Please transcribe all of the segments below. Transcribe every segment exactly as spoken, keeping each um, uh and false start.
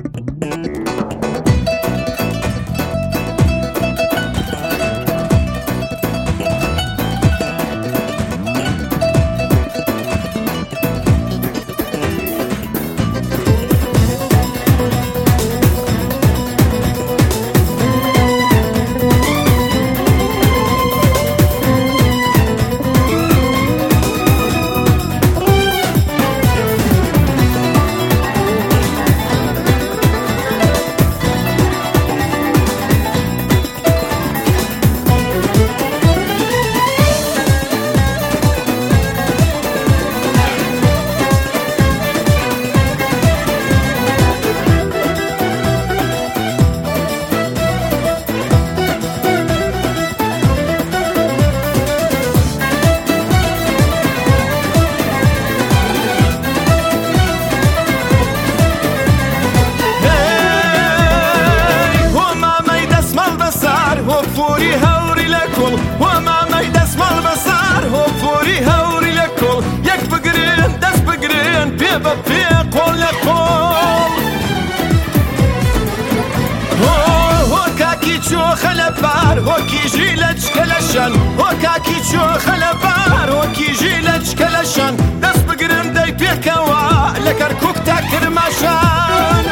وەکیژی لە چکەلەشان وەکاکی چۆ خەلەبار وەکیژی لە چکەلەشان دەست بگرن دەی پێکەوە لە کەرکووک تا کرماشان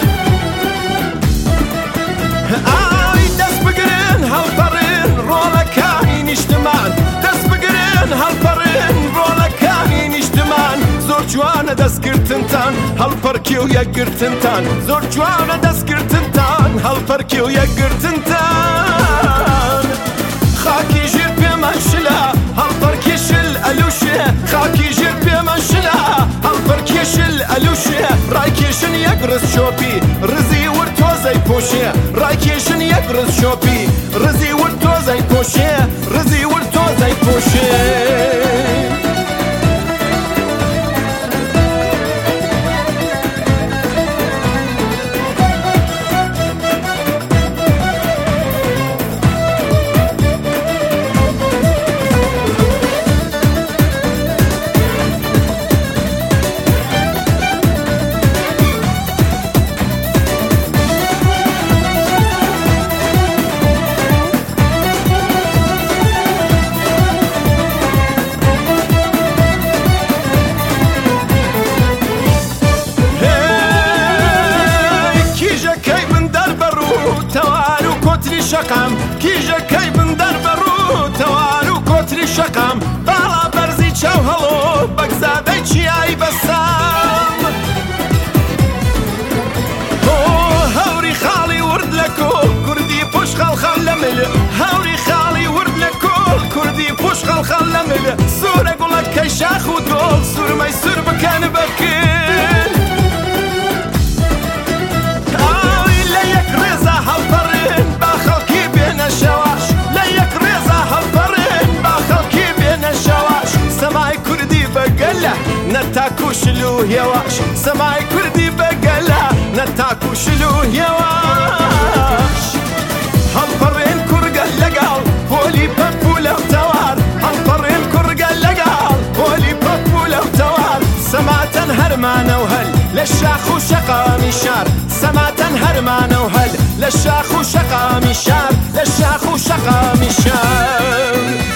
ئای دەست بگرن هەڵپەڕن ڕۆڵەکانی نیشتمان دەست بگرن هەڵپەڕن ڕۆڵەکانی نیشتمان زۆر جوانە دەستگرتنتان هەڵپەرکی و یەکگرتنتان زۆر جوانە دەستگرتنتان هەڵپەرکی و یەکگرتنتان خاکی ژێر پێمان شلە هەڵپەرکی شل ئەلووشێ خاکی ژێر پێمان شلە هەڵپەرکی شل ئەلووشێ ڕایکێشن یەک ڕز شۆپی ڕزی ورد تۆزەی پۆشێ ڕایکێشن یەک ڕز شۆپی ڕزی ورد تۆزەی پۆشێ ڕزی ورد تۆزەی پۆشێ شقام کیژەکەی بندەر بەڕوو تەوار و کۆتری شەقام باڵا بەرزی چاو هەڵۆ بەگزادەی چیایی بەسام هەوری خاڵی ورد لە کۆڵ کوردی پوش خەڵخەڵ لە مل هەوری خاڵی ورد لە کۆڵ کوردی پوش خەڵخەڵ لە مل سوورە گوڵەکەی شاخ و دۆڵ سوورمەی سور بکەن بەکن ئای لە یەک ڕێزە هەڵپەڕن با خەڵکی بێنە شەواش لە یەک ڕێزە هەڵپەڕن با خەڵکی بێنە شەواش سەمای کوردی بەگەلە نەتاکو شل و هێواش سەمای کوردی بەگەلە نەتاکو شل و هێواش هەڵپەڕێن کوڕگە لەگەڵ پۆلی پەپ و لەو تەوار هەڵپەڕێن کوڕگە لەگەڵ پۆلی پەپ و لەو تەوار سەماتەن هەرمانە و هەل لە شاخ و شەقامی شار سەماتەن هەرمانە و هەل لە شاخ و شەقامی شار لە شاخ و شەقامی شار